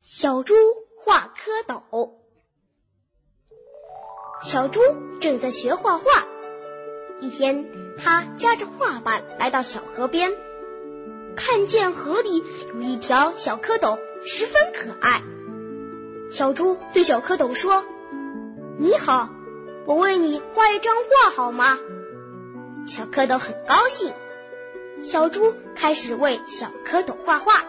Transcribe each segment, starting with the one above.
小猪画蝌蚪。小猪正在学画画，一天，他夹着画板来到小河边，看见河里有一条小蝌蚪，十分可爱。小猪对小蝌蚪说：“你好，我为你画一张画好吗？”小蝌蚪很高兴，小猪开始为小蝌蚪画画。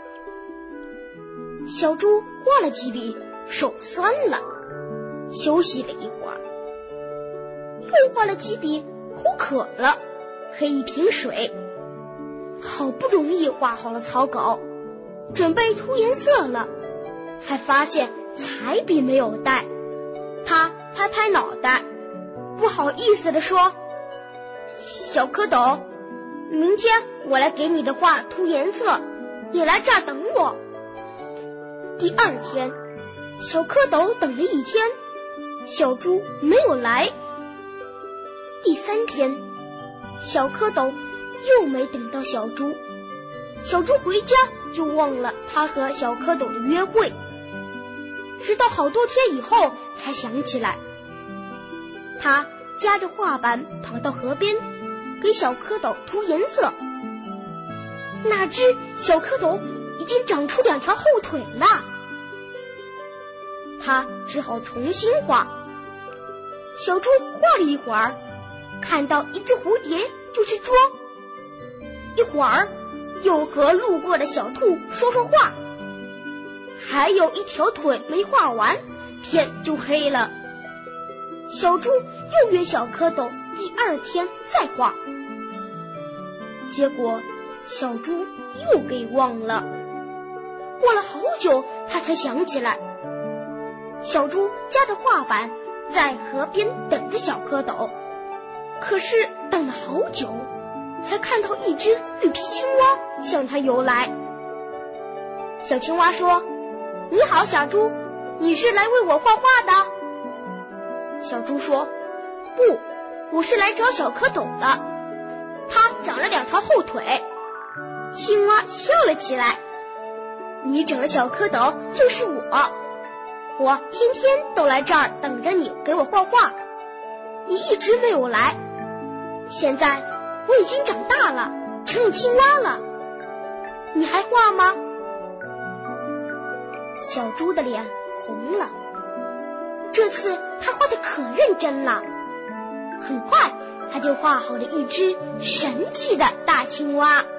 小猪画了几笔，手酸了，休息了一会儿，又画了几笔，口渴了，喝一瓶水。好不容易画好了草稿，准备涂颜色了，才发现彩笔没有带。他拍拍脑袋，不好意思地说：“小蝌蚪，明天我来给你的画涂颜色，你来这儿等我。”第二天，小蝌蚪等了一天，小猪没有来。第三天，小蝌蚪又没等到小猪，小猪回家就忘了他和小蝌蚪的约会，直到好多天以后才想起来。他夹着画板跑到河边，给小蝌蚪涂颜色。哪知小蝌蚪已经长出2条后腿了，他只好重新画。小猪画了一会儿，看到一只蝴蝶就去捉，一会儿又和路过的小兔说说话，还有1条腿没画完，天就黑了。小猪又约小蝌蚪第二天再画，结果小猪又给忘了。过了好久，他才想起来。小猪夹着画板在河边等着小蝌蚪，可是等了好久，才看到一只绿皮青蛙向他游来。小青蛙说：“你好，小猪，你是来为我画画的？”小猪说：“不，我是来找小蝌蚪的，它长了2条后腿。”青蛙笑了起来：“你找的小蝌蚪就是我天天都来这儿等着你给我画画，你一直没有来。现在我已经长大了，成了青蛙了，你还画吗？”小猪的脸红了，这次他画得可认真了。很快他就画好了一只神奇的大青蛙。